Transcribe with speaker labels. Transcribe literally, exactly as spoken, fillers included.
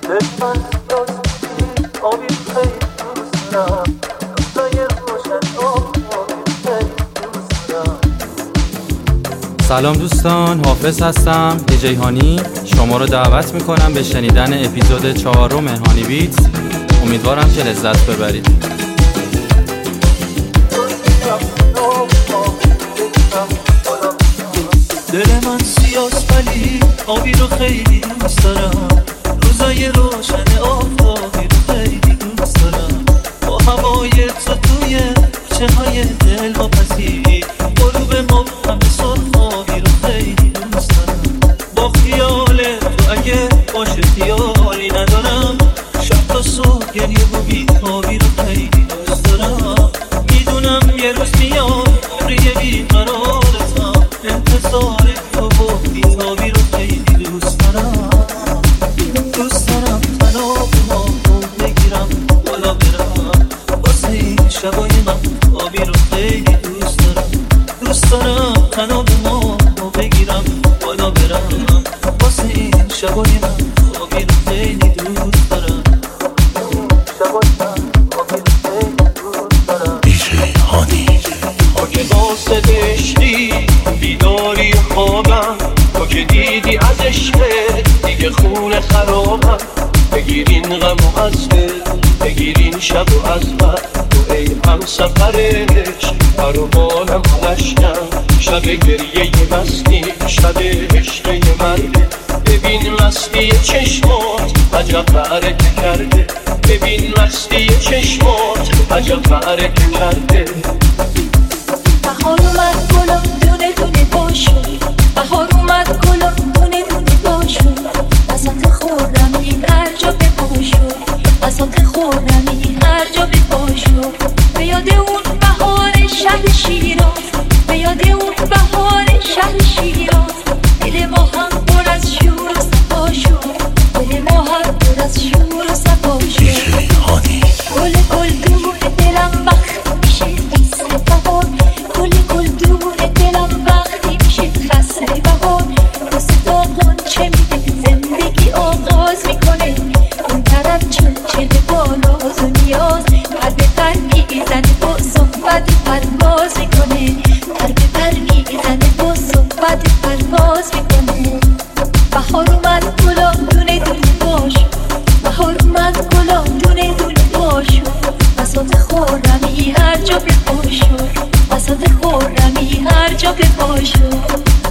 Speaker 1: سلام دوستان، حافظ هستم جیهانی. شما رو دعوت میکنم به شنیدن اپیزود چهارم هانی بیتس. امیدوارم که لذت ببرید.
Speaker 2: دل من سیاست ولی آبی رو خیلی دوست دارم، روزای روشن آفتابی رو خیلی دوست دارم، با هوای تو توی چهای دل واپسی، غروب مبهم سرخابی رو خیلی دوست دارم، با خیال تو اگه باشه خیالی ندارم، شب تا صبح گریه و بیتابی رو خیلی دوست دارم، میدونم یه روز میاد عمری بیقرارتم، انتظار تو و بیتابی رو خیلی دوست دارم، دوست دارم تنها با تو بگیرم بالا برم، واسه این شبای من آبی رو خیلی دوست دارم، دوست دارم تنها با تو بگیرم بالا برم، واسه این شبای من آبی رو خیلی دوست دارم، شبای من آبی رو خیلی دوست دارم. دیجی هانی تو که واسه دشتی بیداری خوابم، تو که دیدی از عشقت دیگه خون خرابم، بگیرین غم و از دل بگیرین شب و از بد، تو ای هم سفرش برو بالم لشکم، شب گریه مستی شب عشقه مرده، ببین مستی چشمات عجب برکه کرده، ببین مستی چشمات عجب برکه کرده.
Speaker 3: بهار اومد گلم دونه دونه باشون، بهار اومد گلم دونه دونه باشون، بساط خورمی هر جا بپاشون، بساط خورمی هر جا بپاشون، به یاد اون بهار شهر شیراز، به یاد اون بهار شهر شیراز، دل ما هم پر از شور و صفا شد، دل ما هم پر از شور و صفا شد. گل گل دور دلم وقت میشه فصل بهار، گل گل دور دلم وقتی میشه فصل بهار، واسه تا غنچه میده زندگی آغاز میکنه، اون طرف چلچل بالاز و نیاز، پر به پر میزنه با صحبت پرواز میکنه، پر به پر میزنه با صحبت پرواز میکنه. بهار اومد گلا دونه دونه باشو، بهار اومد گلا دونه دونه باشو، بساط خورمی هر جا بپاشو، بساط خورمی هر جا بپاشو.